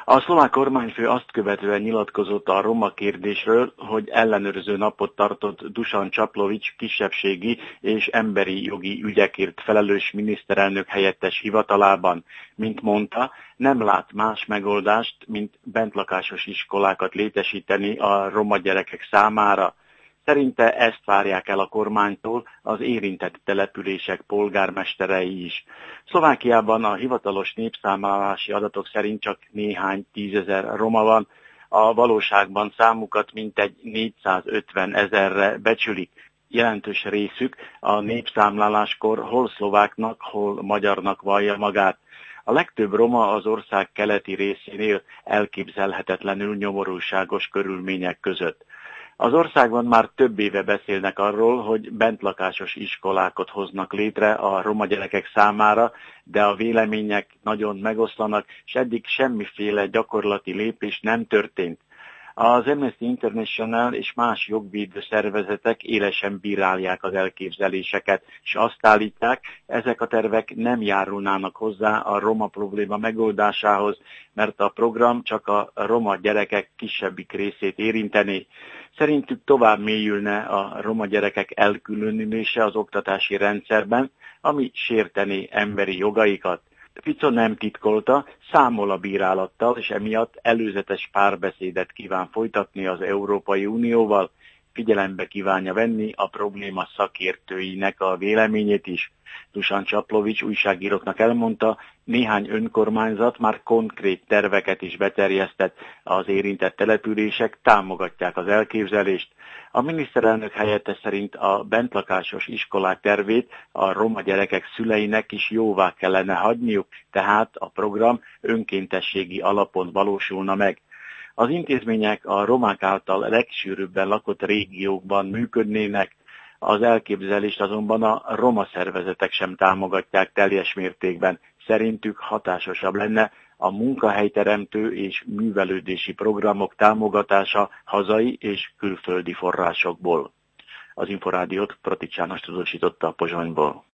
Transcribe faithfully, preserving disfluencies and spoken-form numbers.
A szlovák kormányfő azt követően nyilatkozott a roma kérdésről, hogy ellenőrző napot tartott Dusan Csaplovics kisebbségi és emberi jogi ügyekért felelős miniszterelnök helyettes hivatalában. Mint mondta, nem lát más megoldást, mint bentlakásos iskolákat létesíteni a roma gyerekek számára. Szerinte ezt várják el a kormánytól az érintett települések polgármesterei is. Szlovákiában a hivatalos népszámlálási adatok szerint csak néhány tízezer roma van, a valóságban számukat mintegy négyszázötven ezerre becsülik. Jelentős részük a népszámláláskor hol szlováknak, hol magyarnak vallja magát. A legtöbb roma az ország keleti részénél elképzelhetetlenül nyomorúságos körülmények között. Az országban már több éve beszélnek arról, hogy bentlakásos iskolákat hoznak létre a roma gyerekek számára, de a vélemények nagyon megoszlanak, és eddig semmiféle gyakorlati lépés nem történt. Az Amnesty International és más jogvédő szervezetek élesen bírálják az elképzeléseket, és azt állítják, ezek a tervek nem járulnának hozzá a roma probléma megoldásához, mert a program csak a roma gyerekek kisebbik részét érintené. Szerintük tovább mélyülne a roma gyerekek elkülönülése az oktatási rendszerben, ami sértené emberi jogaikat. Fico nem titkolta, számol a bírálattal, és emiatt előzetes párbeszédet kíván folytatni az Európai Unióval, figyelembe kívánja venni a probléma szakértőinek a véleményét is. Dusan Csaplovics újságíróknak elmondta, néhány önkormányzat már konkrét terveket is beterjesztett, az érintett települések támogatják az elképzelést. A miniszterelnök helyettes szerint a bentlakásos iskolák tervét a roma gyerekek szüleinek is jóvá kellene hagyniuk, tehát a program önkéntességi alapon valósulna meg. Az intézmények a romák által legsűrűbben lakott régiókban működnének, az elképzelést azonban a roma szervezetek sem támogatják teljes mértékben. Szerintük hatásosabb lenne a munkahelyteremtő és művelődési programok támogatása hazai és külföldi forrásokból. Az Inforádiót Pratics János tudósította a Pozsonyból.